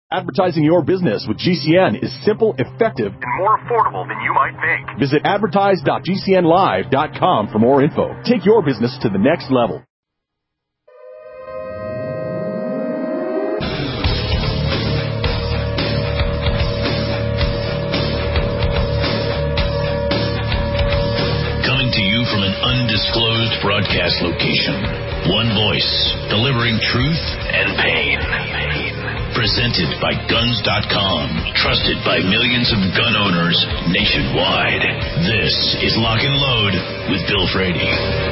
Advertising your business with GCN is simple, effective, and more affordable than you might think. Visit advertise.gcnlive.com for more info. Take your business to the next level. Coming to you from an undisclosed broadcast location. One voice, delivering truth and pain. Presented by Guns.com, trusted by millions of gun owners nationwide. This is Lock and Load with Bill Frady.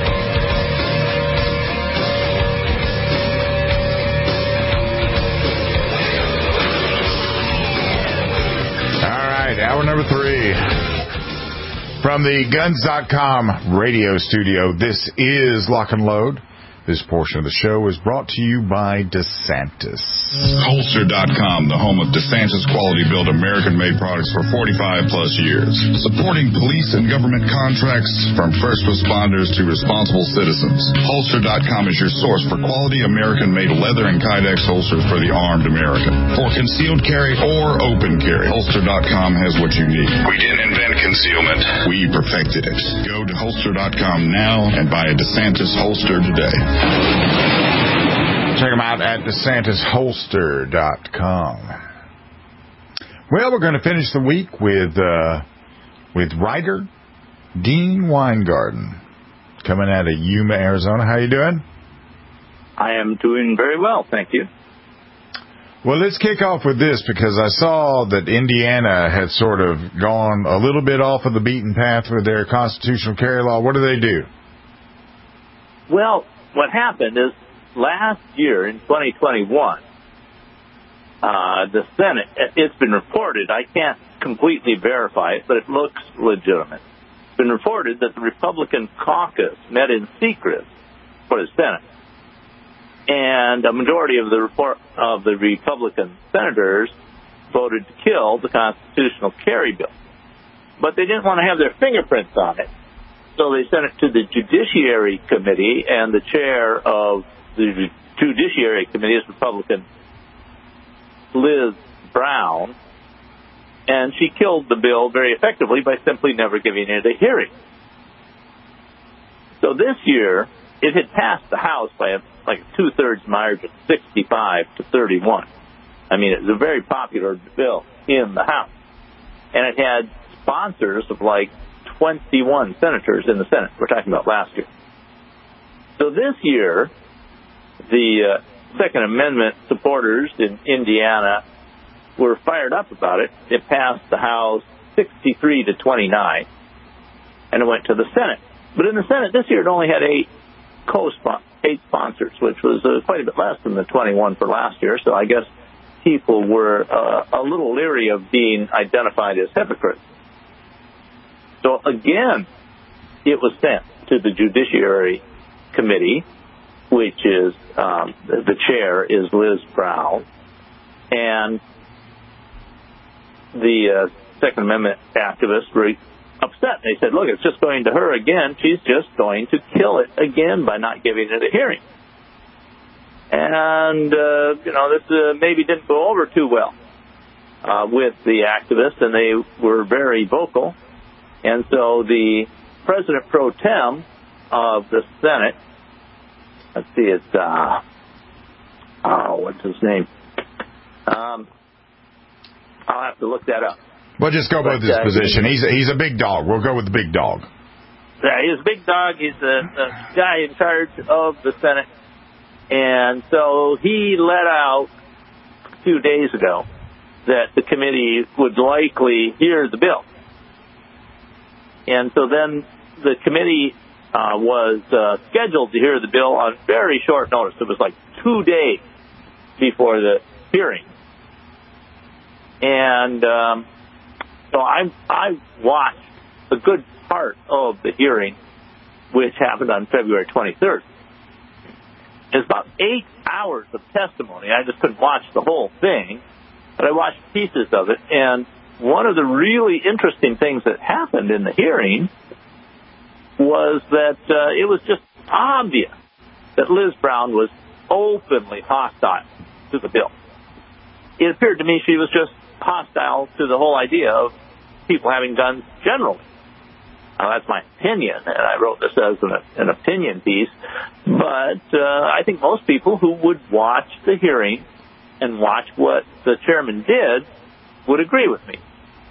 All right, hour number 3. From the Guns.com radio studio, this is Lock and Load. This portion of the show is brought to you by DeSantis. Holster.com, the home of DeSantis quality-built American-made products for 45-plus years. Supporting police and government contracts from first responders to responsible citizens. Holster.com is your source for quality American-made leather and Kydex holsters for the armed American. For concealed carry or open carry, Holster.com has what you need. We didn't invent concealment. We perfected it. Go to Holster.com now and buy a DeSantis holster today. Check them out at DeSantisHolster.com. Well, we're going to finish the week with writer Dean Weingarten, coming out of Yuma, Arizona. How you doing? I am doing very well, thank you. Well, let's kick off with this, because I saw that Indiana had sort of gone a little bit off of the beaten path with their constitutional carry law. What do? Well, what happened is last year in 2021, the Senate, it's been reported, I can't completely verify it, but it looks legitimate. It's been reported that the Republican caucus met in secret for the Senate. And a majority of the Republican senators voted to kill the constitutional carry bill. But they didn't want to have their fingerprints on it. So they sent it to the Judiciary Committee, and the chair of the Judiciary Committee is Republican Liz Brown, and she killed the bill very effectively by simply never giving it a hearing. So this year, it had passed the House by a two-thirds margin, 65-31. I mean, it was a very popular bill in the House. And it had sponsors of 21 senators in the Senate. We're talking about last year. So this year, the Second Amendment supporters in Indiana were fired up about it. It passed the House 63-29, and it went to the Senate. But in the Senate this year, it only had 8 sponsors, which was quite a bit less than the 21 for last year. So I guess people were a little leery of being identified as hypocrites. So again, it was sent to the Judiciary Committee, which is, the chair is Liz Brown, and the Second Amendment activists were upset. They said, look, it's just going to her again. She's just going to kill it again by not giving it a hearing. And, this maybe didn't go over too well with the activists, and they were very vocal. And so the President Pro Tem of the Senate, let's see, it's, what's his name? I'll have to look that up. Well, just go with his position. He's a big dog. We'll go with the big dog. Yeah, he's a big dog. He's the guy in charge of the Senate. And so he let out 2 days ago that the committee would likely hear the bill. And so then the committee was scheduled to hear the bill on very short notice. It was 2 days before the hearing. And so I watched a good part of the hearing, which happened on February 23rd. It's about 8 hours of testimony. I just couldn't watch the whole thing, but I watched pieces of it. And one of the really interesting things that happened in the hearing was that it was just obvious that Liz Brown was openly hostile to the bill. it appeared to me she was just hostile to the whole idea of people having guns generally. That's my opinion, and I wrote this as an opinion piece. But I think most people who would watch the hearing and watch what the chairman did would agree with me.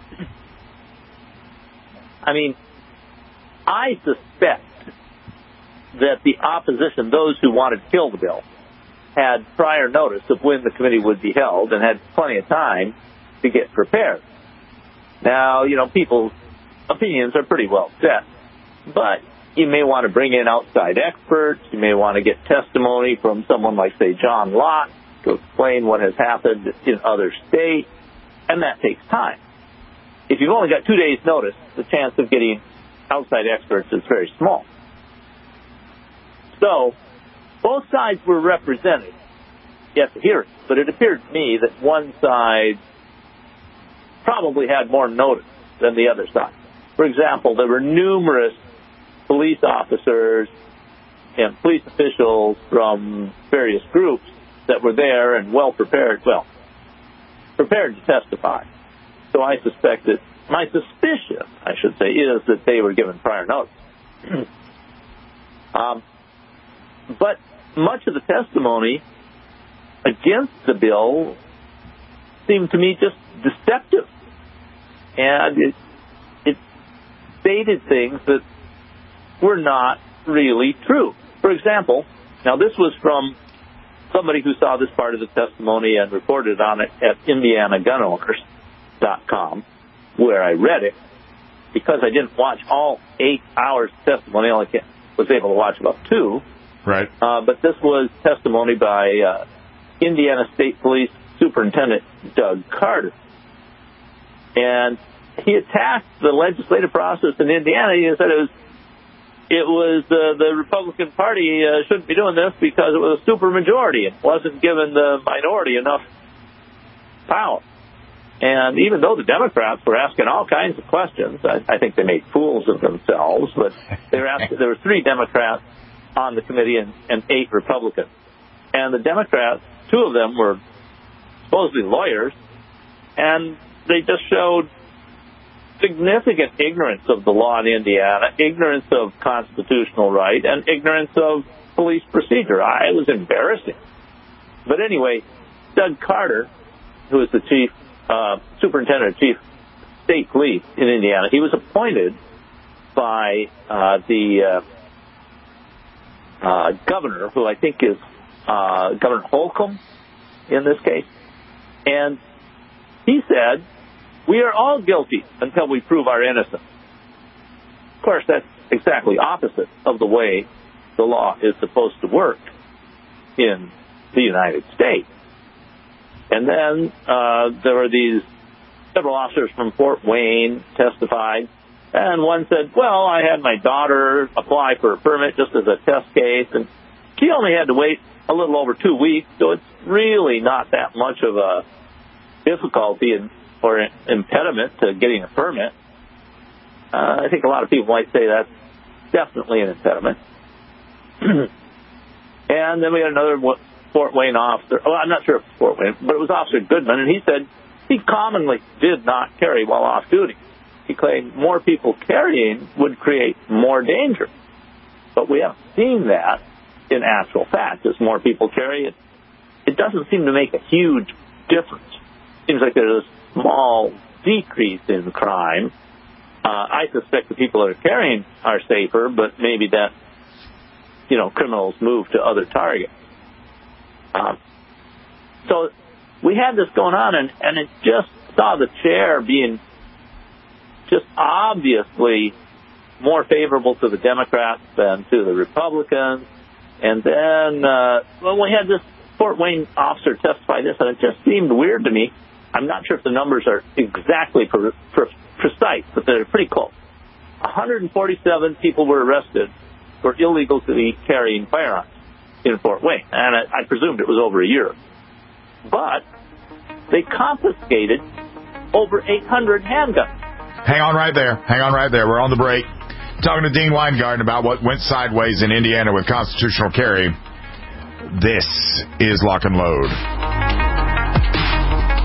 I mean, I suspect that the opposition, those who wanted to kill the bill, had prior notice of when the committee would be held and had plenty of time to get prepared. Now, people's opinions are pretty well set, but you may want to bring in outside experts. You may want to get testimony from someone like, say, John Locke to explain what has happened in other states, and that takes time. If you've only got 2 days' notice, the chance of getting outside experts is very small. So, both sides were represented at the hearing, but it appeared to me that one side probably had more notice than the other side. For example, there were numerous police officers and police officials from various groups that were there and prepared to testify. So I suspect that, my suspicion, I should say, is that they were given prior notice. But much of the testimony against the bill seemed to me just deceptive. And it stated things that were not really true. For example, now this was from somebody who saw this part of the testimony and reported on it at IndianaGunOwners.com, where I read it. Because I didn't watch all 8 hours of testimony, I only was able to watch about 2. Right. But this was testimony by Indiana State Police Superintendent Doug Carter. And he attacked the legislative process in Indiana. He said it was the Republican Party shouldn't be doing this because it was a supermajority. It wasn't giving the minority enough power. And even though the Democrats were asking all kinds of questions, I think they made fools of themselves, but there were 3 Democrats on the committee and 8 Republicans. And the Democrats, 2 of them were supposedly lawyers, and they just showed significant ignorance of the law in Indiana, ignorance of constitutional right, and ignorance of police procedure. It was embarrassing. But anyway, Doug Carter, who is the superintendent of chief state police in Indiana, he was appointed by the governor, who I think is Governor Holcomb in this case. And he said, we are all guilty until we prove our innocence. Of course, that's exactly opposite of the way the law is supposed to work in the United States. And then there were these several officers from Fort Wayne testified, and one said, well, I had my daughter apply for a permit just as a test case, and she only had to wait a little over 2 weeks, so it's really not that much of a difficulty or impediment to getting a permit. I think a lot of people might say that's definitely an impediment. And then we had another Fort Wayne officer. Well, I'm not sure if it was Fort Wayne, but it was Officer Goodman, and he said he commonly did not carry while off duty. He claimed more people carrying would create more danger. But we haven't seen that in actual fact. As more people carry, it doesn't seem to make a huge difference. It seems like there's a small decrease in crime. I suspect the people that are carrying are safer, but maybe that, criminals move to other targets. So we had this going on, and it just saw the chair being just obviously more favorable to the Democrats than to the Republicans. And then, we had this Fort Wayne officer testify this, and it just seemed weird to me. I'm not sure if the numbers are exactly precise, but they're pretty close. 147 people were arrested for illegally carrying firearms in Fort Wayne, and I presumed it was over a year. But they confiscated over 800 handguns. Hang on right there. We're on the break. Talking to Dean Weingarten about what went sideways in Indiana with constitutional carry. This is Lock and Load.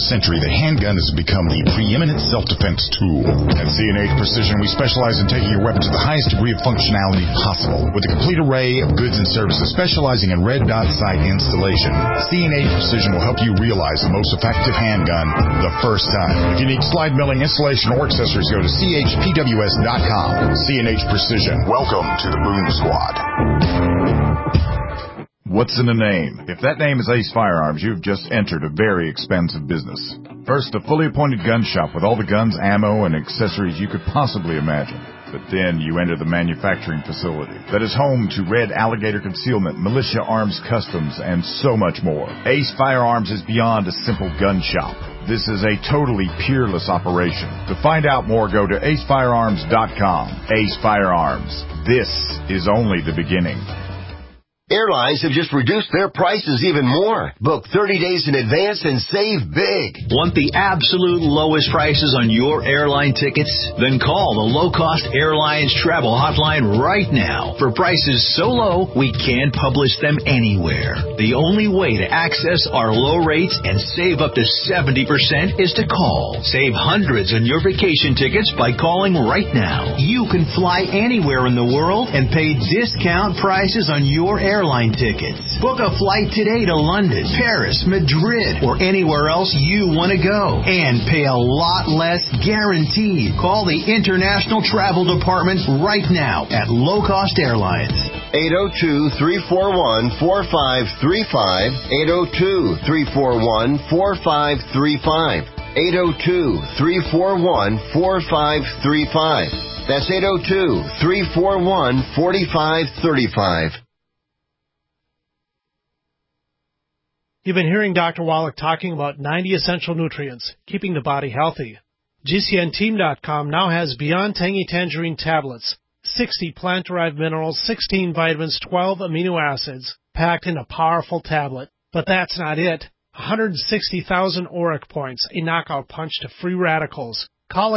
century, the handgun has become the preeminent self-defense tool. At C&H Precision, we specialize in taking your weapon to the highest degree of functionality possible with a complete array of goods and services specializing in red dot sight installation. C&H Precision will help you realize the most effective handgun the first time. If you need slide milling, installation, or accessories, go to chpws.com. C&H Precision. Welcome to the Boom Squad. What's in the name? If that name is Ace Firearms, you've just entered a very expensive business. First, a fully appointed gun shop with all the guns, ammo, and accessories you could possibly imagine. But then you enter the manufacturing facility that is home to Red Alligator Concealment, Militia Arms Customs, and so much more. Ace Firearms is beyond a simple gun shop. This is a totally peerless operation. To find out more, go to acefirearms.com. Ace Firearms. This is only the beginning. Airlines have just reduced their prices even more. Book 30 days in advance and save big. Want the absolute lowest prices on your airline tickets? Then call the Low Cost Airlines Travel Hotline right now. For prices so low, we can't publish them anywhere. The only way to access our low rates and save up to 70% is to call. Save hundreds on your vacation tickets by calling right now. You can fly anywhere in the world and pay discount prices on your airline tickets. Book a flight today to London, Paris, Madrid, or anywhere else you want to go and pay a lot less guaranteed. Call the International Travel Department right now at Low Cost Airlines. 802-341-4535. 802-341-4535. 802-341-4535. That's 802-341-4535. You've been hearing Dr. Wallach talking about 90 essential nutrients, keeping the body healthy. GCNteam.com now has Beyond Tangy Tangerine tablets, 60 plant-derived minerals, 16 vitamins, 12 amino acids, packed in a powerful tablet. But that's not it. 160,000 ORAC points, a knockout punch to free radicals. Call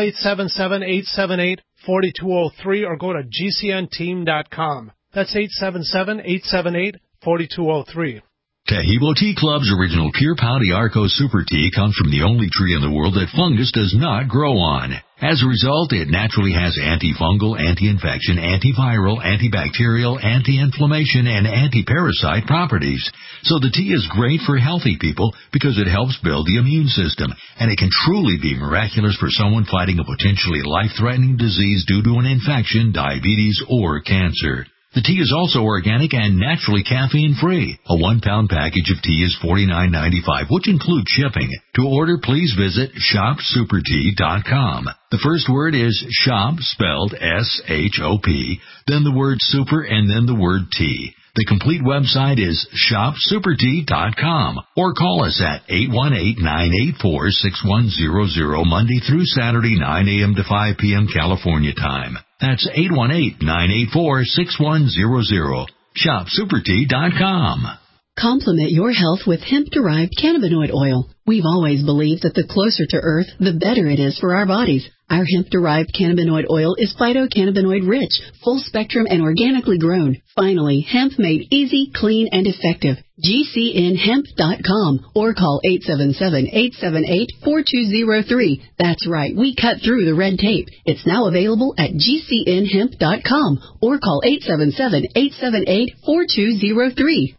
877-878-4203 or go to GCNteam.com. That's 877-878-4203. Tahibo Tea Club's original Pure Pau d'Arco Super Tea comes from the only tree in the world that fungus does not grow on. As a result, it naturally has antifungal, anti-infection, antiviral, antibacterial, anti-inflammation, and anti-parasite properties. So the tea is great for healthy people because it helps build the immune system, and it can truly be miraculous for someone fighting a potentially life-threatening disease due to an infection, diabetes, or cancer. The tea is also organic and naturally caffeine-free. A 1-pound package of tea is $49.95, which includes shipping. To order, please visit shopsupertea.com. The first word is shop, spelled S-H-O-P, then the word super, and then the word tea. The complete website is shopsupertea.com or call us at 818-984-6100 Monday through Saturday, 9 a.m. to 5 p.m. California time. That's 818-984-6100. Shopsupertea.com. Complement your health with hemp-derived cannabinoid oil. We've always believed that the closer to Earth, the better it is for our bodies. Our hemp-derived cannabinoid oil is phytocannabinoid-rich, full-spectrum, and organically grown. Finally, hemp made easy, clean, and effective. GCNhemp.com or call 877-878-4203. That's right, we cut through the red tape. It's now available at GCNhemp.com or call 877-878-4203.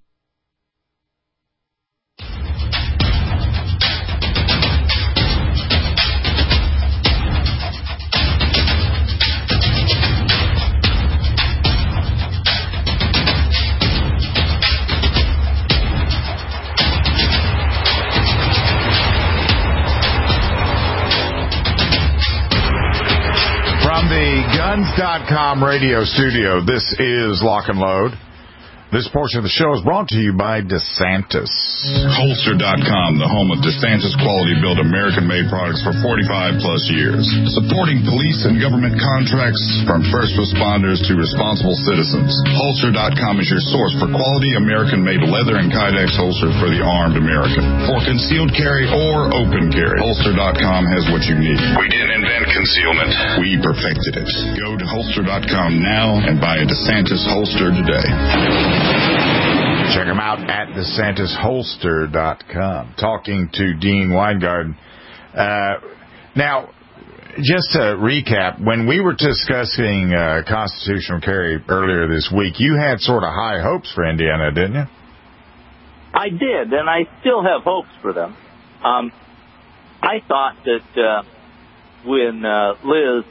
Guns.com radio studio. This is Lock and Load. This portion of the show is brought to you by DeSantis. Holster.com, the home of DeSantis quality-built American-made products for 45-plus years. Supporting police and government contracts from first responders to responsible citizens. Holster.com is your source for quality American-made leather and Kydex holsters for the armed American. For concealed carry or open carry, Holster.com has what you need. We didn't invent concealment. We perfected it. Go to Holster.com now and buy a DeSantis holster today. Check them out at DeSantisHolster.com. Talking to Dean Weingarten. Now, just to recap, when we were discussing constitutional carry earlier this week, you had sort of high hopes for Indiana, didn't you? I did, and I still have hopes for them. I thought that when Liz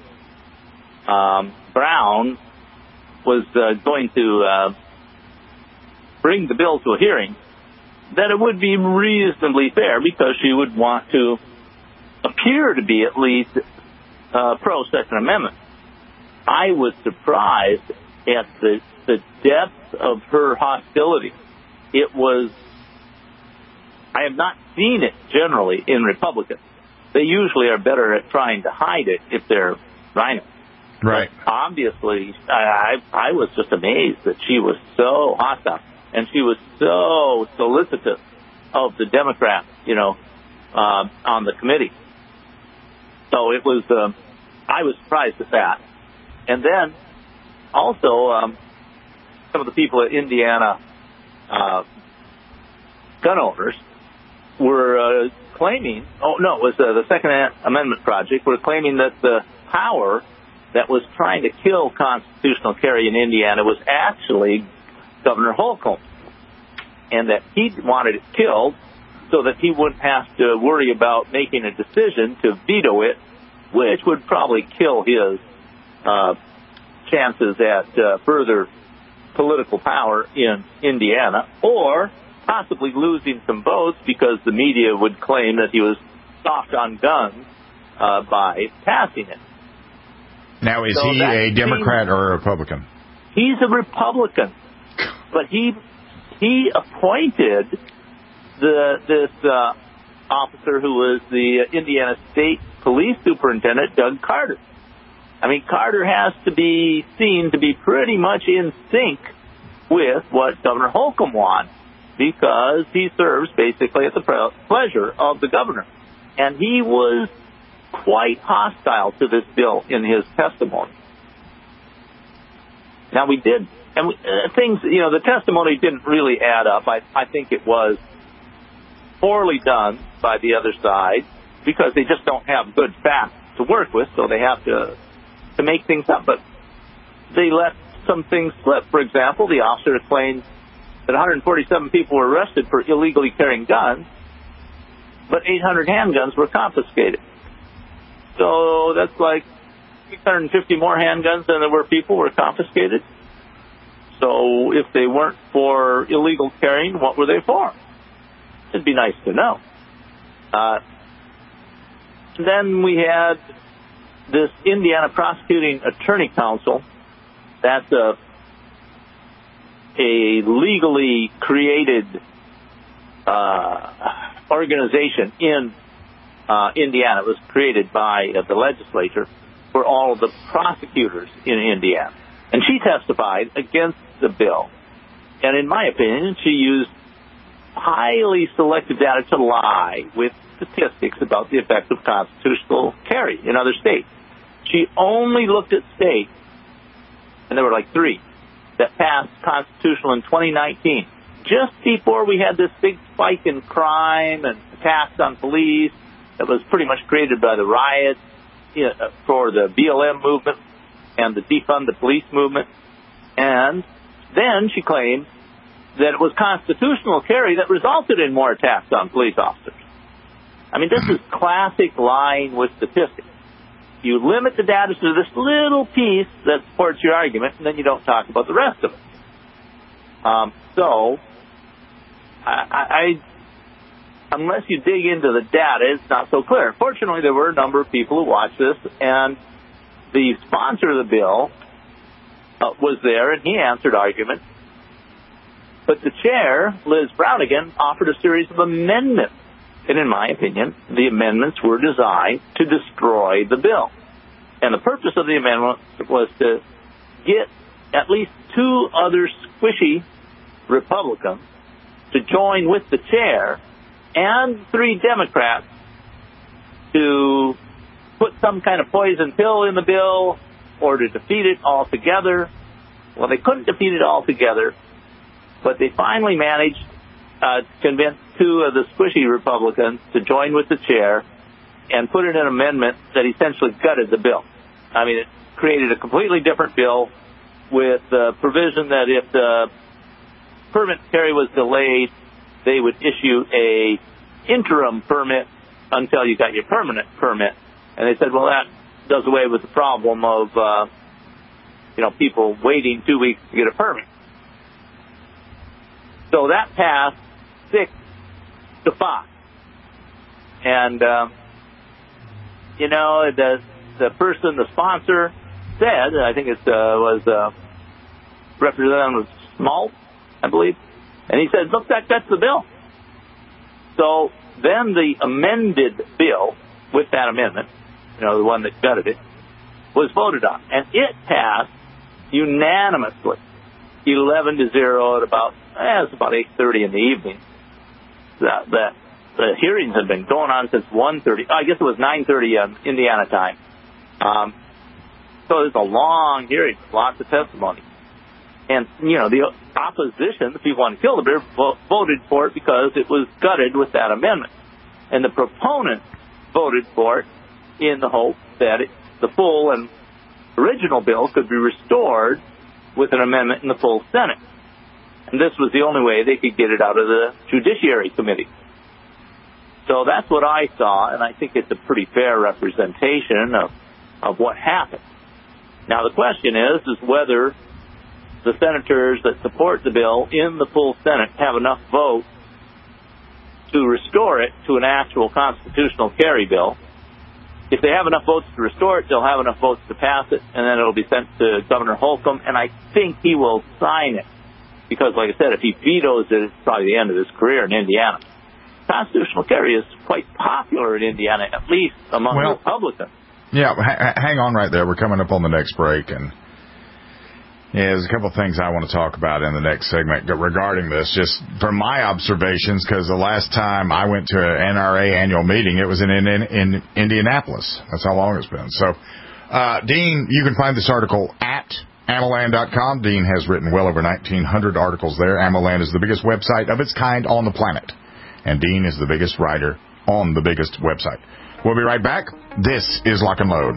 Brown was going to bring the bill to a hearing, that it would be reasonably fair because she would want to appear to be at least pro-Second Amendment. I was surprised at the depth of her hostility. It was, I have not seen it generally in Republicans. They usually are better at trying to hide it if they're rhinos. Right. But obviously, I was just amazed that she was so hostile, and she was so solicitous of the Democrats, on the committee. So it was, I was surprised at that. And then also, some of the people at Indiana gun owners were claiming, it was the Second Amendment Project, were claiming that the power that was trying to kill constitutional carry in Indiana was actually Governor Holcomb, and that he wanted it killed so that he wouldn't have to worry about making a decision to veto it, which would probably kill his chances at further political power in Indiana, or possibly losing some votes because the media would claim that he was soft on guns by passing it. Now, is he a Democrat or a Republican? He's a Republican, but he appointed this officer who was the Indiana State Police Superintendent, Doug Carter. I mean, Carter has to be seen to be pretty much in sync with what Governor Holcomb wants, because he serves basically at the pleasure of the governor. And he was quite hostile to this bill in his testimony. Now, we did, and the testimony didn't really add up. I think it was poorly done by the other side because they just don't have good facts to work with, so they have to make things up. But they let some things slip. For example, the officer claimed that 147 people were arrested for illegally carrying guns, but 800 handguns were confiscated. So that's like 650 more handguns than there were people were confiscated. So if they weren't for illegal carrying, what were they for? It'd be nice to know. Then we had this Indiana Prosecuting Attorney Council. That's a legally created organization in Indiana. It was created by the legislature for all of the prosecutors in Indiana. And she testified against the bill. And in my opinion, she used highly selective data to lie with statistics about the effect of constitutional carry in other states. She only looked at states, and there were like 3, that passed constitutional in 2019, just before we had this big spike in crime and attacks on police that was pretty much created by the riots for the BLM movement and the defund the police movement. And then she claimed that it was constitutional carry that resulted in more attacks on police officers. I mean, this is classic lying with statistics. You limit the data to this little piece that supports your argument, and then you don't talk about the rest of it. So, unless you dig into the data, it's not so clear. Fortunately, there were a number of people who watched this, and the sponsor of the bill was there, and he answered arguments. But the chair, Liz Brownigan, offered a series of amendments. And in my opinion, the amendments were designed to destroy the bill. And the purpose of the amendment was to get at least 2 other squishy Republicans to join with the chair and 3 Democrats to put some kind of poison pill in the bill or to defeat it altogether. Well, they couldn't defeat it altogether. But they finally managed to convince two of the squishy Republicans to join with the chair and put in an amendment that essentially gutted the bill. I mean, it created a completely different bill with the provision that if the permit carry was delayed, they would issue a interim permit until you got your permanent permit. And they said, well, that does away with the problem of, people waiting 2 weeks to get a permit. So that passed 6-5. And, the person, the sponsor, said, I think it was Representative Small, I believe, and he said, look, that's the bill. So then the amended bill, with that amendment, the one that gutted it, was voted on. And it passed unanimously, 11-0 at about 8:30 in the evening. The hearings had been going on since 1:30. I guess it was 9:30 Indiana time. So it was a long hearing, lots of testimony. And, the opposition, the people wanting to kill the bear, voted for it because it was gutted with that amendment. And the proponents voted for it in the hope that the full and original bill could be restored with an amendment in the full Senate. And this was the only way they could get it out of the Judiciary Committee. So that's what I saw, and I think it's a pretty fair representation of what happened. Now, the question is whether the senators that support the bill in the full Senate have enough votes to restore it to an actual constitutional carry bill. If they have enough votes to restore it, they'll have enough votes to pass it, and then it'll be sent to Governor Holcomb, and I think he will sign it. Because, like I said, if he vetoes it, it's probably the end of his career in Indiana. Constitutional carry is quite popular in Indiana, at least among Republicans. Yeah, hang on right there. We're coming up on the next break, and there's a couple of things I want to talk about in the next segment regarding this, just from my observations, because the last time I went to an NRA annual meeting, it was in Indianapolis. That's how long it's been. So, Dean, you can find this article at AMOLAND.com. Dean has written well over 1,900 articles there. AMOLAND is the biggest website of its kind on the planet, and Dean is the biggest writer on the biggest website. We'll be right back. This is Lock and Load.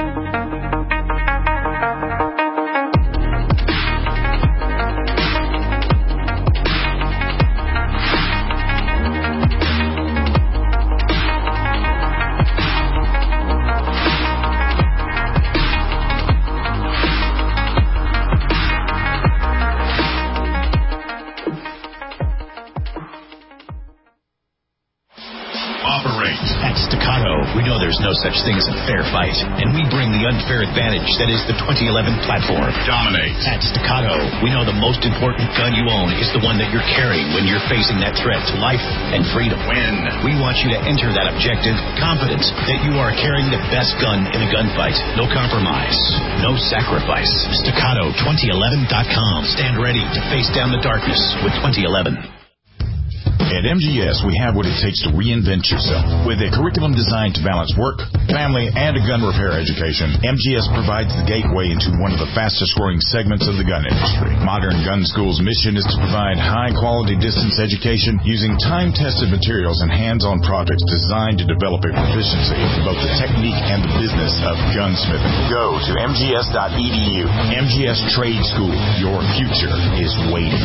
We know there's no such thing as a fair fight, and we bring the unfair advantage that is the 2011 platform. Dominate. At Staccato, we know the most important gun you own is the one that you're carrying when you're facing that threat to life and freedom. Win. We want you to enter that objective confident that you are carrying the best gun in a gunfight. No compromise. No sacrifice. Staccato2011.com. Stand ready to face down the darkness with 2011. At MGS, we have what it takes to reinvent yourself. With a curriculum designed to balance work, family, and a gun repair education, MGS provides the gateway into one of the fastest-growing segments of the gun industry. Modern Gun School's mission is to provide high-quality distance education using time-tested materials and hands-on projects designed to develop a proficiency in both the technique and the business of gunsmithing. Go to mgs.edu. MGS Trade School. Your future is waiting.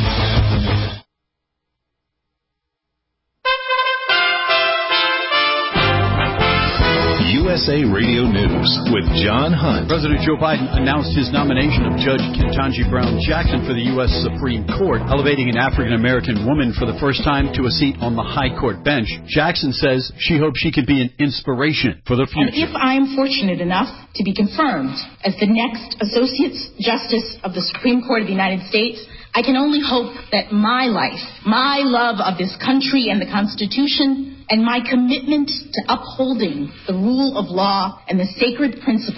USA Radio News with John Hunt. President Joe Biden announced his nomination of Judge Ketanji Brown Jackson for the U.S. Supreme Court, elevating an African-American woman for the first time to a seat on the high court bench. Jackson says she hopes she could be an inspiration for the future. And if I am fortunate enough to be confirmed as the next Associate Justice of the Supreme Court of the United States, I can only hope that my life, my love of this country and the Constitution, and my commitment to upholding the rule of law and the sacred principles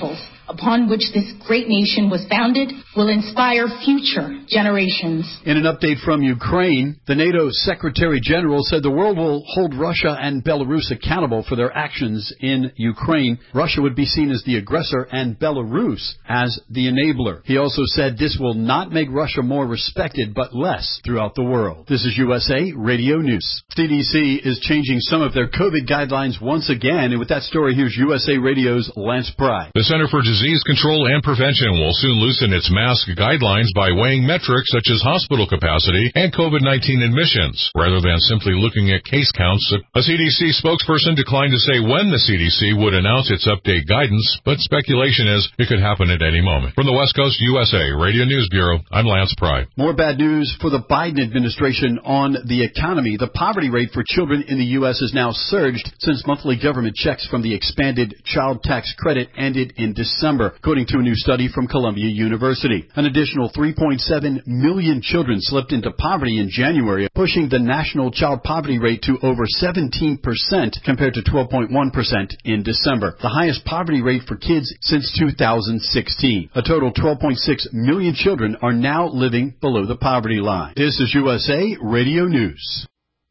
upon which this great nation was founded will inspire future generations. In an update from Ukraine, the NATO Secretary General said the world will hold Russia and Belarus accountable for their actions in Ukraine. Russia would be seen as the aggressor and Belarus as the enabler. He also said this will not make Russia more respected, but less throughout the world. This is USA Radio News. CDC is changing some of their COVID guidelines once again. And with that story, here's USA Radio's Lance Pry. The Center for Disease Control and Prevention will soon loosen its mask guidelines by weighing metrics such as hospital capacity and COVID-19 admissions, rather than simply looking at case counts. A CDC spokesperson declined to say when the CDC would announce its update guidance, but speculation is it could happen at any moment. From the West Coast USA Radio News Bureau, I'm Lance Pry. More bad news for the Biden administration on the economy. The poverty rate for children in the U.S. has now surged since monthly government checks from the expanded child tax credit ended in December, according to a new study from Columbia University. An additional 3.7 million children slipped into poverty in January, pushing the national child poverty rate to over 17% compared to 12.1% in December, the highest poverty rate for kids since 2016. A total 12.6 million children are now living below the poverty line. This is USA Radio News.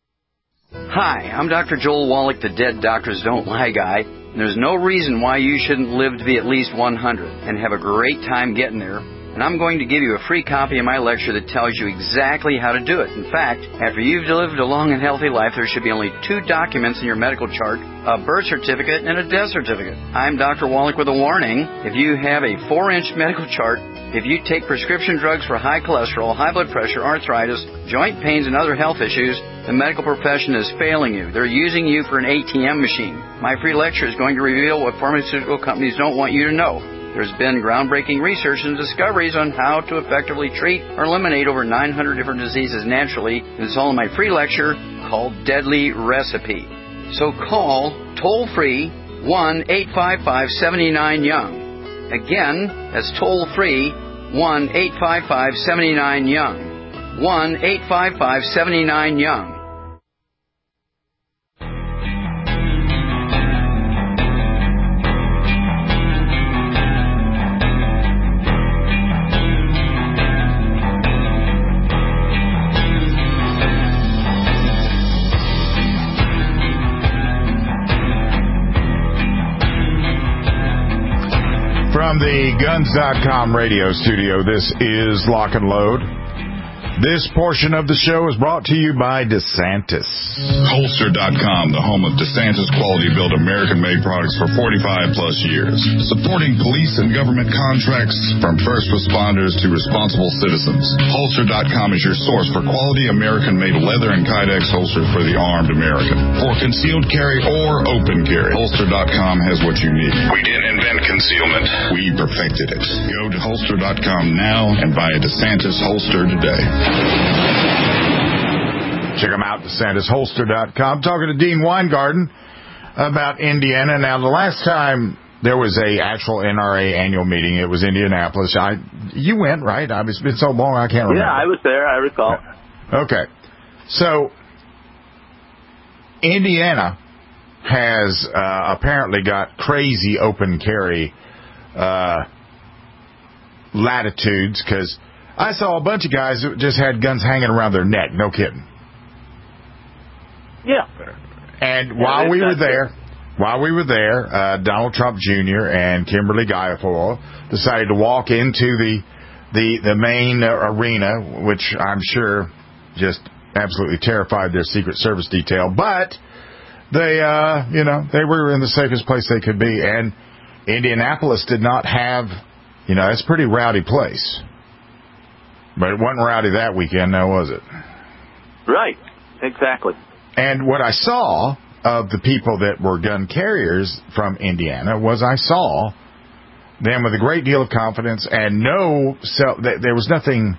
Hi, I'm Dr. Joel Wallach, the Dead Doctors Don't Lie guy. There's no reason why you shouldn't live to be at least 100 and have a great time getting there. And I'm going to give you a free copy of my lecture that tells you exactly how to do it. In fact, after you've lived a long and healthy life, there should be only 2 documents in your medical chart, a birth certificate and a death certificate. I'm Dr. Wallach with a warning. If you have a 4-inch medical chart, if you take prescription drugs for high cholesterol, high blood pressure, arthritis, joint pains, and other health issues, the medical profession is failing you. They're using you for an ATM machine. My free lecture is going to reveal what pharmaceutical companies don't want you to know. There's been groundbreaking research and discoveries on how to effectively treat or eliminate over 900 different diseases naturally. And it's all in my free lecture called Deadly Recipe. So call toll-free 1-855-79-YOUNG. Again, that's toll-free 1-855-79-YOUNG. 1-855-79-YOUNG. From the Guns.com radio studio, this is Lock and Load. This portion of the show is brought to you by DeSantis. Holster.com, the home of DeSantis quality-built American-made products for 45-plus years. Supporting police and government contracts from first responders to responsible citizens. Holster.com is your source for quality American-made leather and Kydex holsters for the armed American. For concealed carry or open carry, Holster.com has what you need. We didn't invent concealment. We perfected it. Go to Holster.com now and buy a DeSantis holster today. Check them out, DeSantisHolster.com. Talking to Dean Weingarten about Indiana. Now, the last time there was a actual NRA annual meeting, it was Indianapolis. You went, right? It's been so long, I can't remember. Yeah, I was there. I recall. Okay. So, Indiana has apparently got crazy open carry latitudes, because I saw a bunch of guys who just had guns hanging around their neck. No kidding. Yeah. And while we were there, Donald Trump Jr. and Kimberly Guilfoyle decided to walk into the main arena, which I'm sure just absolutely terrified their Secret Service detail. But they were in the safest place they could be. And Indianapolis did not have, it's a pretty rowdy place. But it wasn't rowdy that weekend, now was it? Right, exactly. And what I saw of the people that were gun carriers from Indiana was I saw them with a great deal of confidence and there was nothing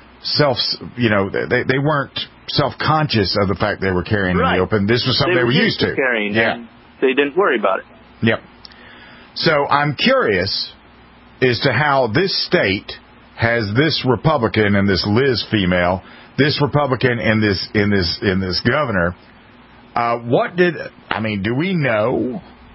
they weren't self-conscious of the fact they were carrying in the open. This was something they were used to. Carrying, yeah. They didn't worry about it. Yep. So I'm curious as to how this state has this Republican and this Liz female, this Republican and this governor. Do we know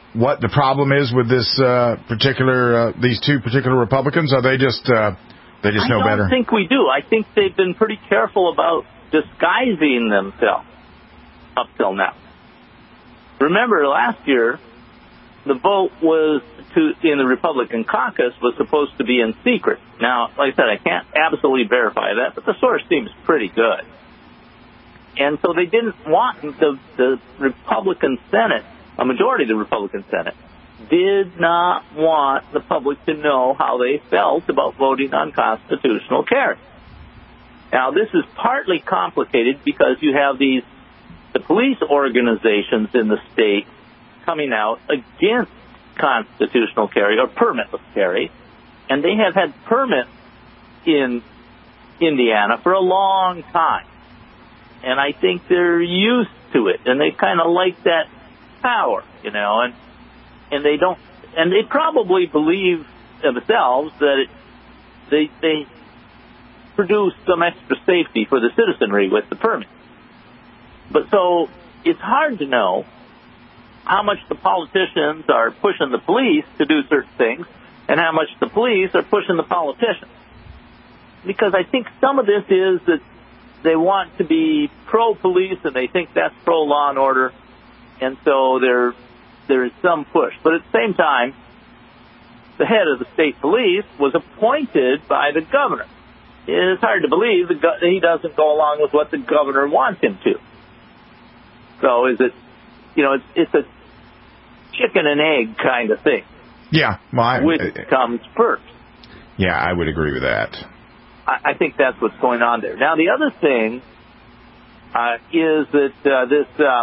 what the problem is with this these two particular Republicans? Are they just know better? I don't think we do. I think they've been pretty careful about disguising themselves up till now. Remember, last year, the vote in the Republican caucus was supposed to be in secret. Now, like I said, I can't absolutely verify that, but the source seems pretty good. And so they didn't want the Republican Senate, a majority of the Republican Senate, did not want the public to know how they felt about voting on constitutional carry. Now, this is partly complicated because you have the police organizations in the state coming out against constitutional carry or permitless carry, and they have had permits in Indiana for a long time. And I think they're used to it, and they kind of like that power, and they don't, and they probably believe themselves that they produce some extra safety for the citizenry with the permit. But so it's hard to know how much the politicians are pushing the police to do certain things and how much the police are pushing the politicians. Because I think some of this is that they want to be pro-police and they think that's pro-law and order, and so there is some push. But at the same time, the head of the state police was appointed by the governor. It's hard to believe he doesn't go along with what the governor wants him to. So is it, it's a chicken and egg kind of thing. Yeah. Which comes first. Yeah, I would agree with that. I think that's what's going on there. Now, the other thing is that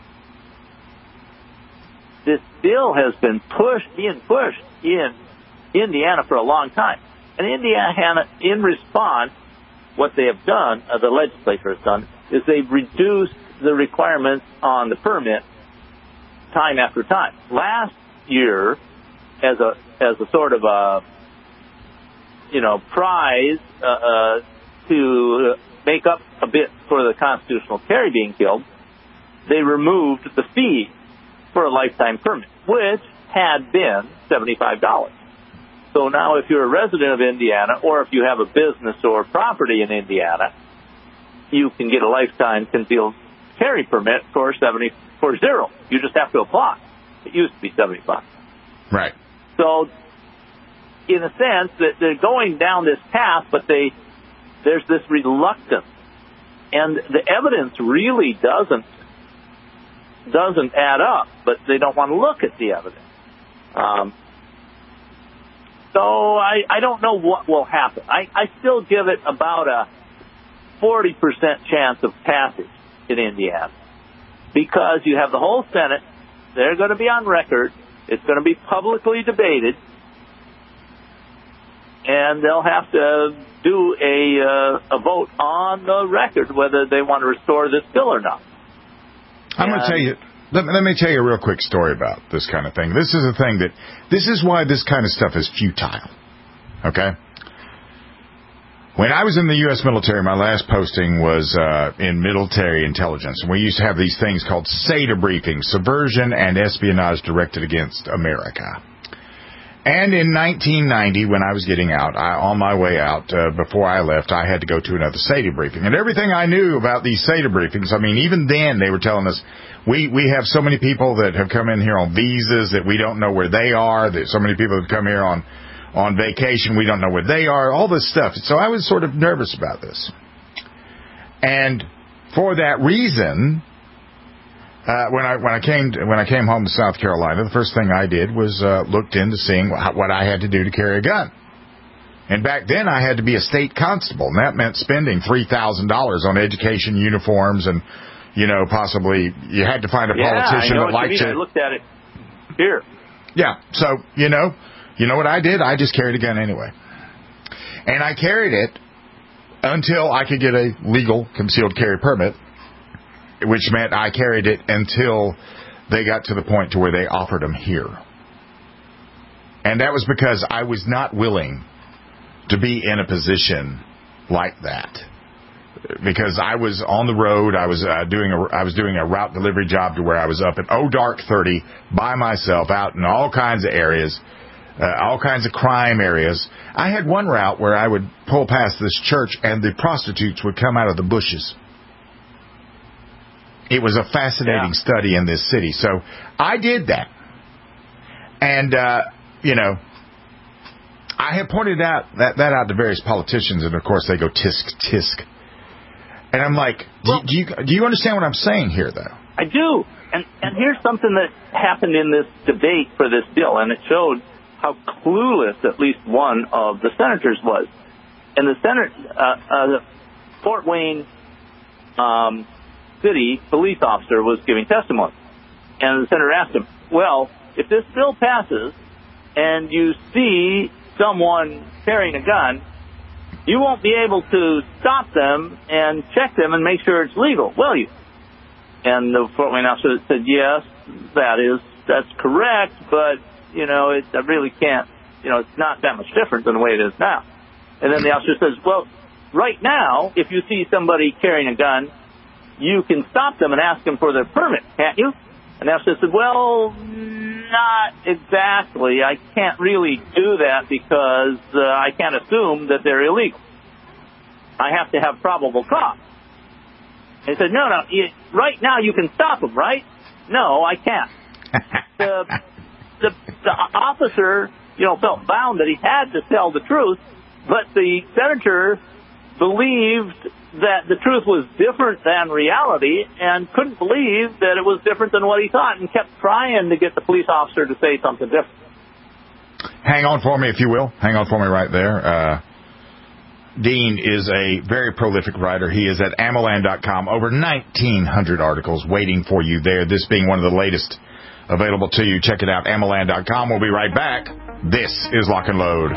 this bill has been being pushed in Indiana for a long time. And Indiana, in response, what they have done, the legislature has done, is they've reduced the requirements on the permit time after time. Last year, as a sort of a prize to make up a bit for the constitutional carry being killed, they removed the fee for a lifetime permit, which had been $75. So now if you're a resident of Indiana or if you have a business or property in Indiana, you can get a lifetime concealed carry permit for zero. You just have to apply. It used to be $75. Right. So in a sense, that they're going down this path, but there's this reluctance. And the evidence really doesn't add up, but they don't want to look at the evidence. So I don't know what will happen. I still give it about a 40% chance of passage in Indiana because you have the whole Senate. They're going to be on record. It's going to be publicly debated. And they'll have to do a vote on the record whether they want to restore this bill or not. I'm going to tell you. Let me tell you a real quick story about this kind of thing. This is why this kind of stuff is futile. Okay? When I was in the U.S. military, my last posting was in military intelligence. And we used to have these things called SATA briefings, subversion and espionage directed against America. And in 1990, when I was getting out, on my way out, before I left, I had to go to another SATA briefing. And everything I knew about these SATA briefings, I mean, even then they were telling us, we have so many people that have come in here on visas that we don't know where they are, that so many people have come here on vacation, we don't know where they are, all this stuff. So I was sort of nervous about this. And for that reason, when I came home to South Carolina, the first thing I did was looked into seeing what I had to do to carry a gun. And back then I had to be a state constable, and that meant spending $3,000 on education, uniforms, and possibly you had to find a politician that liked to. I looked at it here. Yeah, so you know what I did? I just carried a gun anyway, and I carried it until I could get a legal concealed carry permit, which meant I carried it until they got to the point to where they offered them here. And that was because I was not willing to be in a position like that. because I was on the road. I was doing a route delivery job to where I was up at dark 30 by myself, out in all kinds of areas, all kinds of crime areas. I had one route where I would pull past this church and the prostitutes would come out of the bushes. It was a fascinating study in this city. So I did that. And, I have pointed out that out to various politicians, and of course they go tisk, tisk. And I'm like, do you understand what I'm saying here, though? I do. And here's something that happened in this debate for this bill, and it showed how clueless at least one of the senators was. And the Fort Wayne City police officer was giving testimony. And the senator asked him, well, if this bill passes and you see someone carrying a gun, you won't be able to stop them and check them and make sure it's legal, will you? And the Fort Wayne officer said, yes, that's correct, but, I really can't, it's not that much different than the way it is now. And then the officer says, well, right now, if you see somebody carrying a gun, you can stop them and ask them for their permit, can't you? And the officer said, well, not exactly. I can't really do that because I can't assume that they're illegal. I have to have probable cause. And he said, no, right now you can stop them, right? No, I can't. The officer, felt bound that he had to tell the truth, but the senator believed that the truth was different than reality and couldn't believe that it was different than what he thought and kept trying to get the police officer to say something different. Hang on for me, if you will. Hang on for me right there. Dean is a very prolific writer. He is at AMMOLand.com. Over 1,900 articles waiting for you there, this being one of the latest available to you. Check it out, AMMOLand.com. We'll be right back. This is Lock and Load.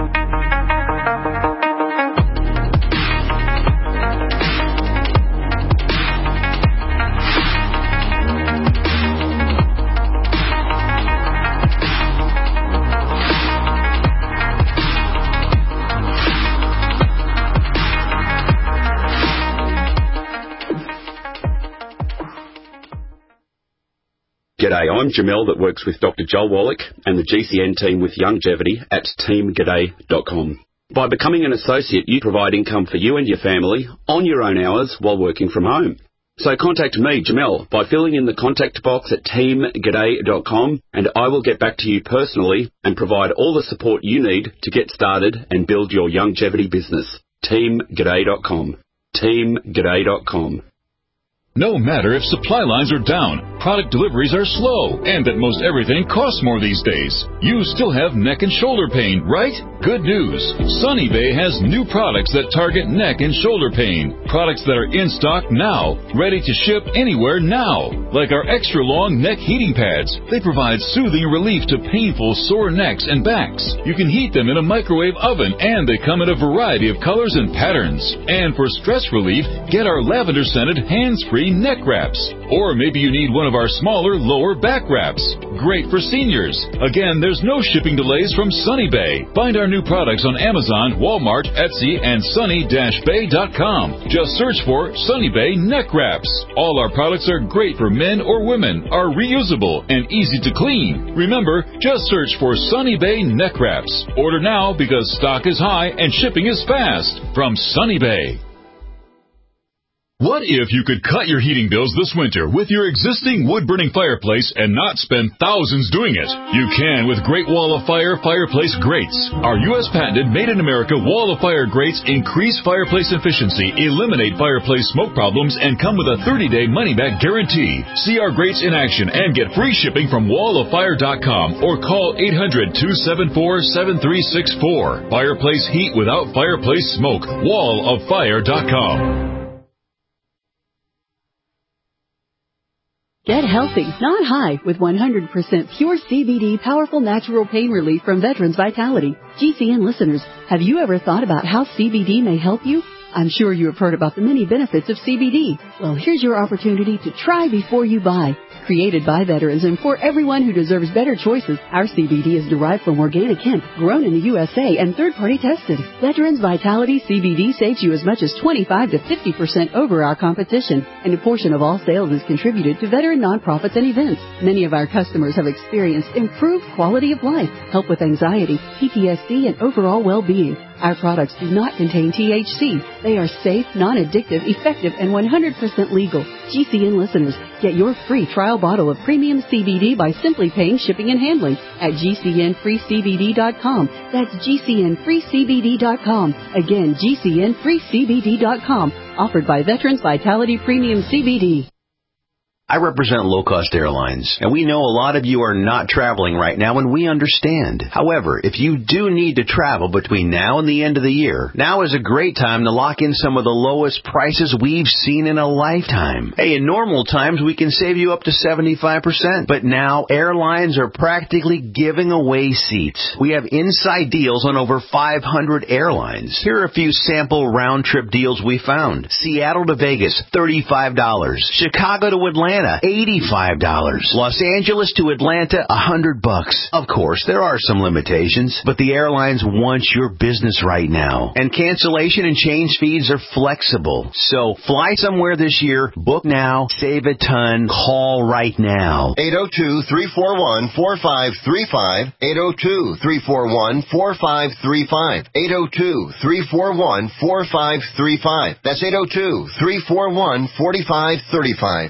G'day, I'm Jamel that works with Dr. Joel Wallach and the GCN team with Longevity at teamg'day.com. By becoming an associate, you provide income for you and your family on your own hours while working from home. So contact me, Jamel, by filling in the contact box at teamg'day.com and I will get back to you personally and provide all the support you need to get started and build your longevity business. teamg'day.com. teamg'day.com. No matter if supply lines are down, product deliveries are slow, and that most everything costs more these days, you still have neck and shoulder pain, right? Good news. Sunny Bay has new products that target neck and shoulder pain. Products that are in stock now, ready to ship anywhere now. Like our extra long neck heating pads. They provide soothing relief to painful sore necks and backs. You can heat them in a microwave oven, and they come in a variety of colors and patterns. And for stress relief, get our lavender-scented hands-free neck wraps. Or maybe you need one of our smaller lower back wraps. Great for seniors. Again, there's no shipping delays from Sunny Bay. Find our new products on Amazon, Walmart, Etsy, and sunny-bay.com. Just search for Sunny Bay neck wraps. All our products are great for men or women, are reusable, and easy to clean. Remember, just search for Sunny Bay neck wraps. Order now because stock is high and shipping is fast. From Sunny Bay. What if you could cut your heating bills this winter with your existing wood-burning fireplace and not spend thousands doing it? You can with Great Wall of Fire fireplace grates. Our U.S. patented made-in-America Wall of Fire grates increase fireplace efficiency, eliminate fireplace smoke problems, and come with a 30-day money-back guarantee. See our grates in action and get free shipping from walloffire.com or call 800-274-7364. Fireplace heat without fireplace smoke. walloffire.com. Get healthy, not high, with 100% pure CBD powerful natural pain relief from Veterans Vitality. GCN listeners, have you ever thought about how CBD may help you? I'm sure you have heard about the many benefits of CBD. Well, here's your opportunity to try before you buy. Created by veterans and for everyone who deserves better choices, our CBD is derived from organic hemp, grown in the USA and third-party tested. Veterans Vitality CBD saves you as much as 25 to 50% over our competition, and a portion of all sales is contributed to veteran nonprofits and events. Many of our customers have experienced improved quality of life, help with anxiety, PTSD, and overall well-being. Our products do not contain THC. They are safe, non-addictive, effective, and 100% legal. GCN listeners, get your free trial bottle of premium CBD by simply paying shipping and handling at GCNFreeCBD.com. That's GCNFreeCBD.com. Again, GCNFreeCBD.com. Offered by Veterans Vitality Premium CBD. I represent low-cost airlines, and we know a lot of you are not traveling right now, and we understand. However, if you do need to travel between now and the end of the year, now is a great time to lock in some of the lowest prices we've seen in a lifetime. Hey, in normal times, we can save you up to 75%, but now airlines are practically giving away seats. We have inside deals on over 500 airlines. Here are a few sample round-trip deals we found. Seattle to Vegas, $35. Chicago to Atlanta, $85. Los Angeles to Atlanta, $100. Of course, there are some limitations, but the airlines want your business right now. And cancellation and change fees are flexible. So fly somewhere this year, book now, save a ton, call right now. 802-341-4535. 802-341-4535. 802-341-4535. That's 802-341-4535.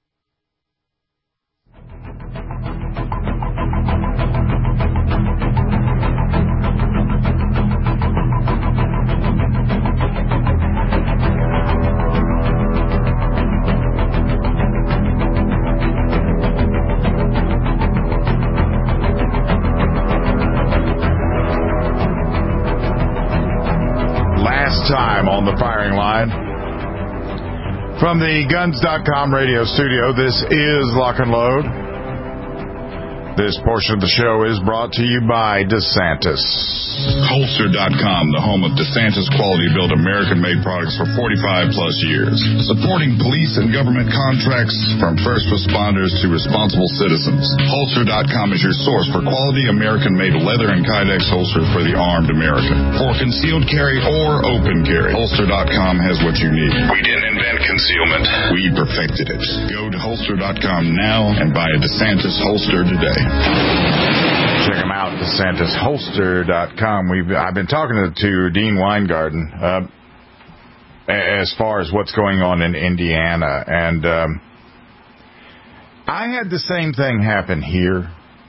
Time on the firing line. From the Guns.com radio studio, this is Lock and Load. This portion of the show is brought to you by DeSantis. Holster.com, the home of DeSantis quality-built American-made products for 45 plus years. Supporting police and government contracts from first responders to responsible citizens. Holster.com is your source for quality American-made leather and Kydex holsters for the armed American. For concealed carry or open carry, Holster.com has what you need. We didn't invent concealment. We perfected it. Go to Holster.com now and buy a DeSantis holster today. Check them out, DeSantisHolster.com. I've been talking to Dean Weingarten as far as what's going on in Indiana, and I had the same thing happen here.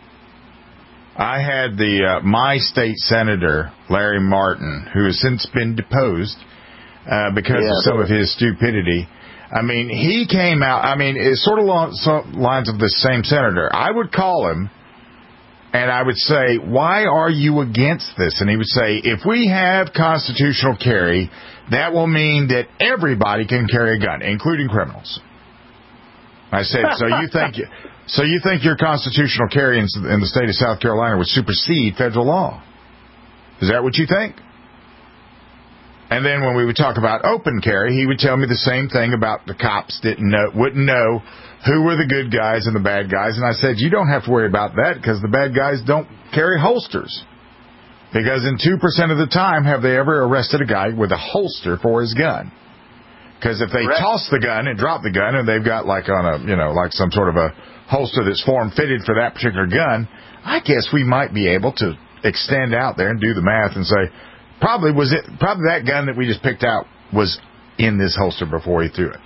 I had my state senator, Larry Martin, who has since been deposed because of some of his stupidity. I mean, he came out, it's sort of along lines of the same senator. I would call him, and I would say, why are you against this? And he would say, if we have constitutional carry, that will mean that everybody can carry a gun, including criminals. I said, so you think your constitutional carry in the state of South Carolina would supersede federal law? Is that what you think? And then when we would talk about open carry, he would tell me the same thing about the cops wouldn't know who were the good guys and the bad guys. And I said, you don't have to worry about that because the bad guys don't carry holsters. Because in 2% of the time have they ever arrested a guy with a holster for his gun. Because if they toss the gun and drop the gun and they've got like like some sort of a holster that's form-fitted for that particular gun, I guess we might be able to extend out there and do the math and say, probably that gun that we just picked out was in this holster before he threw it.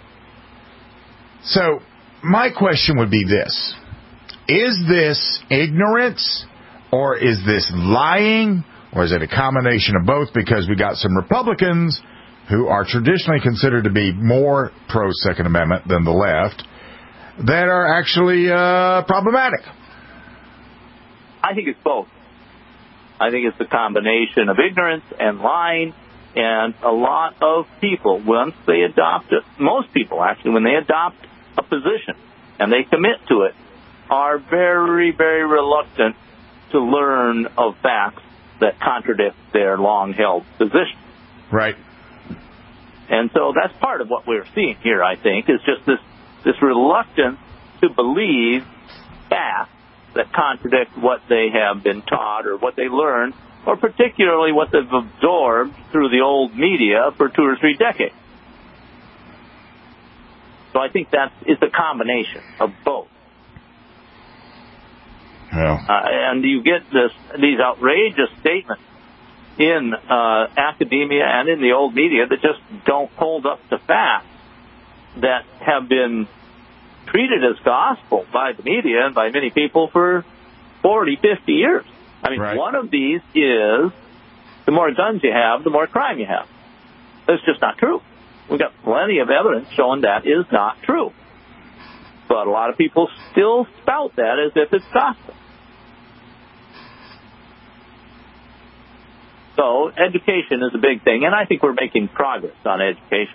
So my question would be this. Is this ignorance, or is this lying, or is it a combination of both? Because we got some Republicans who are traditionally considered to be more pro-Second Amendment than the left that are actually problematic. I think it's both. I think it's a combination of ignorance and lying, and a lot of people, once they adopt it, most people actually, when they adopt a position and they commit to it, are very, very reluctant to learn of facts that contradict their long-held position. Right. And so that's part of what we're seeing here, I think, is just this reluctance to believe facts that contradict what they have been taught or what they learned, or particularly what they've absorbed through the old media for 2 or 3 decades. So I think it's a combination of both. Yeah. And you get these outrageous statements in academia and in the old media that just don't hold up to facts that have been treated as gospel by the media and by many people for 40, 50 years. I mean, One of these is the more guns you have, the more crime you have. That's just not true. We've got plenty of evidence showing that is not true. But a lot of people still spout that as if it's gospel. So education is a big thing, and I think we're making progress on education.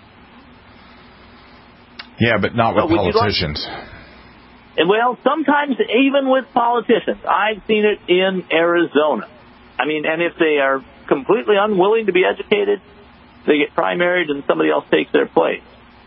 Yeah, but not with politicians. Well, sometimes even with politicians. I've seen it in Arizona. I mean, and if they are completely unwilling to be educated, they get primaried and somebody else takes their place.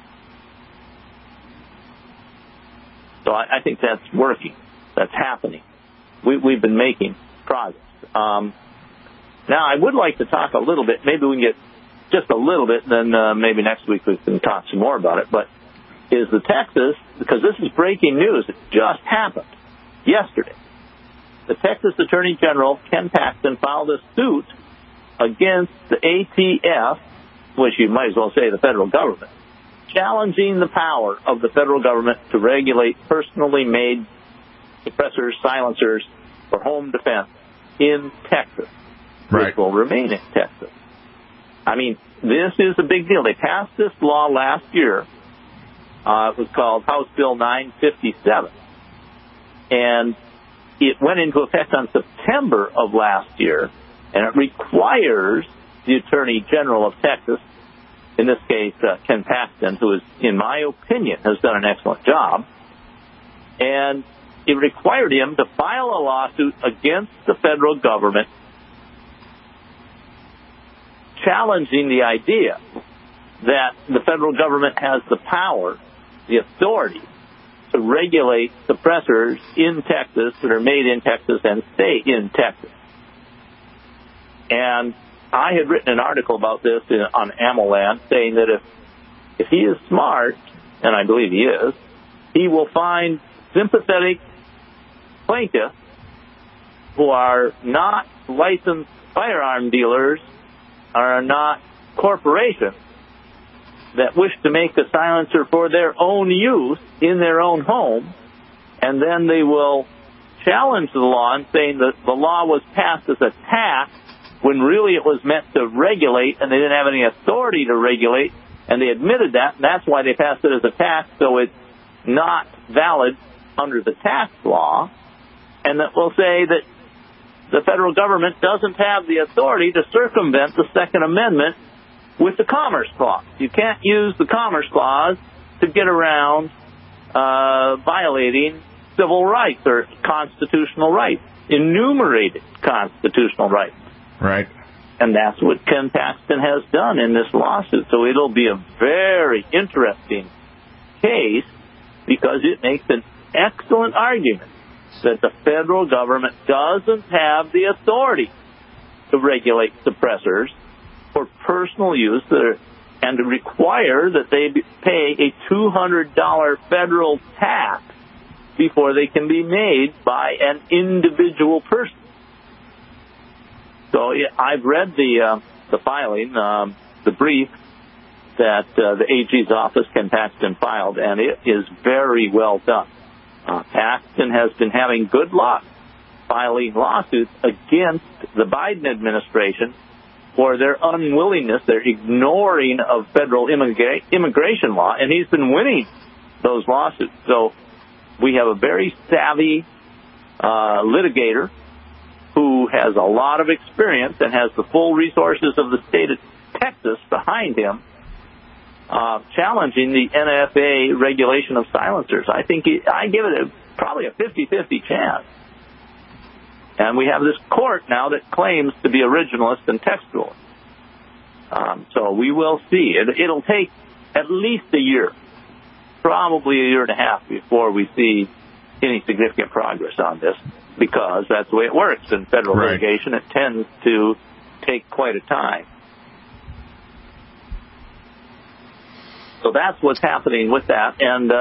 So I think that's working. That's happening. We've been making progress. Now, I would like to talk a little bit. Maybe we can get just a little bit, and then maybe next week we can talk some more about it. But is the Texas, because this is breaking news, it just happened yesterday. The Texas Attorney General, Ken Paxton, filed a suit against the ATF, which you might as well say the federal government, challenging the power of the federal government to regulate personally made suppressors, silencers for home defense in Texas, which will remain in Texas. I mean, this is a big deal. They passed this law last year. It was called House Bill 957. And it went into effect on September of last year, and it requires the Attorney General of Texas, in this case, Ken Paxton, who is, in my opinion, has done an excellent job, and it required him to file a lawsuit against the federal government challenging the idea that the federal government has the power, the authority, to regulate suppressors in Texas that are made in Texas and stay in Texas. And I had written an article about this on AmmoLand saying that if he is smart, and I believe he is, he will find sympathetic plaintiffs who are not licensed firearm dealers, are not corporations that wish to make a silencer for their own use in their own home, and then they will challenge the law and saying that the law was passed as a tax when really it was meant to regulate, and they didn't have any authority to regulate, and they admitted that, and that's why they passed it as a tax, so it's not valid under the tax law, and that will say that the federal government doesn't have the authority to circumvent the Second Amendment with the Commerce Clause. You can't use the Commerce Clause to get around violating civil rights or constitutional rights, enumerated constitutional rights. Right. And that's what Ken Paxton has done in this lawsuit. So it'll be a very interesting case because it makes an excellent argument that the federal government doesn't have the authority to regulate suppressors for personal use and to require that they pay a $200 federal tax before they can be made by an individual person. So I've read the filing, the brief that the AG's office, Ken Paxton, filed, and it is very well done. Paxton has been having good luck filing lawsuits against the Biden administration for their unwillingness, their ignoring of federal immigration law, and he's been winning those lawsuits. So we have a very savvy litigator who has a lot of experience and has the full resources of the state of Texas behind him, challenging the NFA regulation of silencers. I think I give it probably a 50-50 chance. And we have this court now that claims to be originalist and textualist. So we will see. It'll take at least a year probably a year and a half before we see any significant progress on this, because that's the way it works in federal litigation. It tends to take quite a time. So that's what's happening with that. And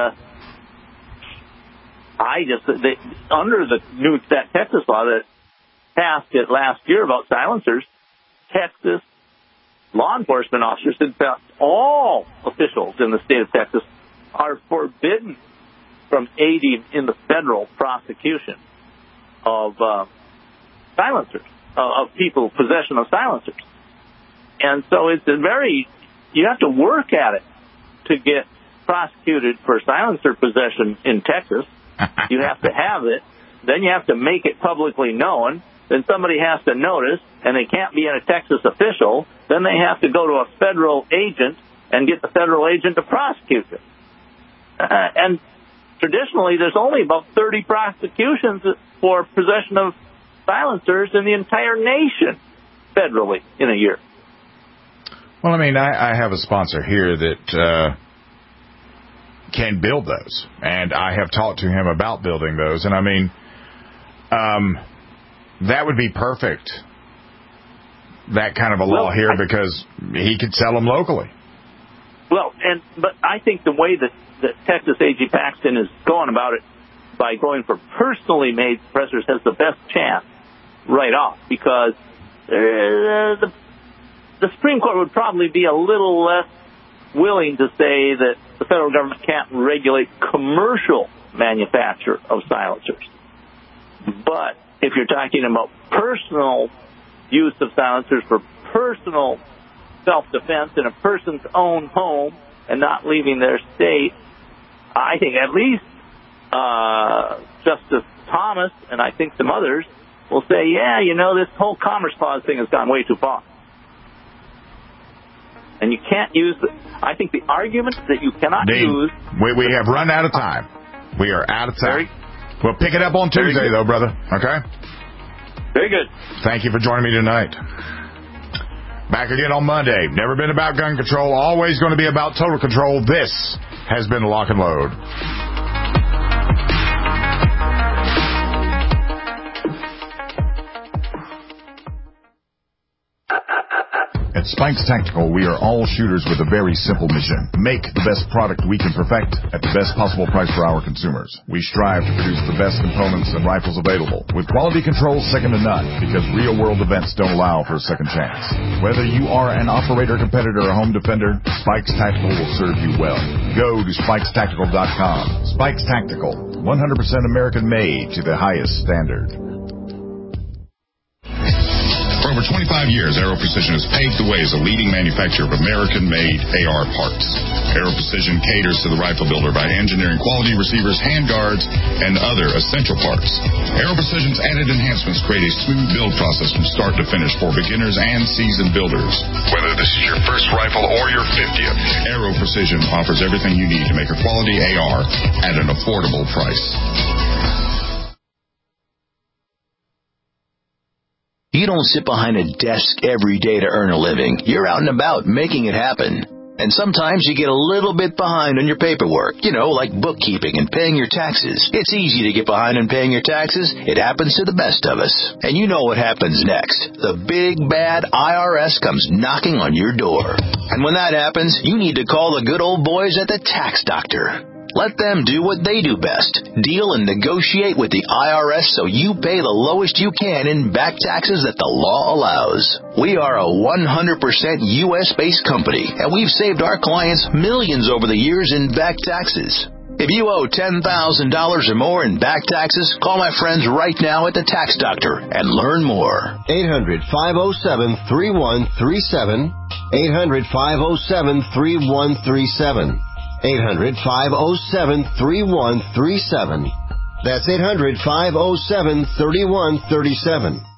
under the new Texas law that passed it last year about silencers, Texas law enforcement officers, in fact, all officials in the state of Texas are forbidden from aiding in the federal prosecution of silencers, of people possession of silencers. And so it's you have to work at it to get prosecuted for silencer possession in Texas. You have to have it. Then you have to make it publicly known. Then somebody has to notice, and they can't be a Texas official. Then they have to go to a federal agent and get the federal agent to prosecute it. And traditionally, there's only about 30 prosecutions for possession of silencers in the entire nation federally in a year. Well, I mean, I have a sponsor here that can build those, and I have talked to him about building those, and I mean, that would be perfect, that kind of a law here, because he could sell them locally. Well, but I think the way that Texas AG Paxton is going about it, by going for personally made suppressors, has the best chance right off, because the Supreme Court would probably be a little less willing to say that the federal government can't regulate commercial manufacture of silencers. But if you're talking about personal use of silencers for personal self-defense in a person's own home and not leaving their state, I think at least Justice Thomas and I think some others will say, yeah, this whole Commerce Clause thing has gone way too far. And you can't use I think the argument that you cannot use... We have run out of time. We are out of time. We'll pick it up on Tuesday, though, brother. Okay? Very good. Thank you for joining me tonight. Back again on Monday. Never been about gun control. Always going to be about total control. This has been Lock and Load. At Spikes Tactical, we are all shooters with a very simple mission. Make the best product we can perfect at the best possible price for our consumers. We strive to produce the best components and rifles available, with quality control second to none, because real-world events don't allow for a second chance. Whether you are an operator, competitor, or home defender, Spikes Tactical will serve you well. Go to SpikesTactical.com. Spikes Tactical, 100% American-made to the highest standard. For over 25 years, Aero Precision has paved the way as a leading manufacturer of American-made AR parts. Aero Precision caters to the rifle builder by engineering quality receivers, handguards, and other essential parts. Aero Precision's added enhancements create a smooth build process from start to finish for beginners and seasoned builders. Whether this is your first rifle or your 50th, Aero Precision offers everything you need to make a quality AR at an affordable price. You don't sit behind a desk every day to earn a living. You're out and about making it happen. And sometimes you get a little bit behind on your paperwork, like bookkeeping and paying your taxes. It's easy to get behind on paying your taxes. It happens to the best of us. And you know what happens next. The big, bad IRS comes knocking on your door. And when that happens, you need to call the good old boys at the Tax Doctor. Let them do what they do best. Deal and negotiate with the IRS so you pay the lowest you can in back taxes that the law allows. We are a 100% U.S.-based company, and we've saved our clients millions over the years in back taxes. If you owe $10,000 or more in back taxes, call my friends right now at the Tax Doctor and learn more. 800-507-3137. 800-507-3137. 800-507-3137. That's 800-507-3137.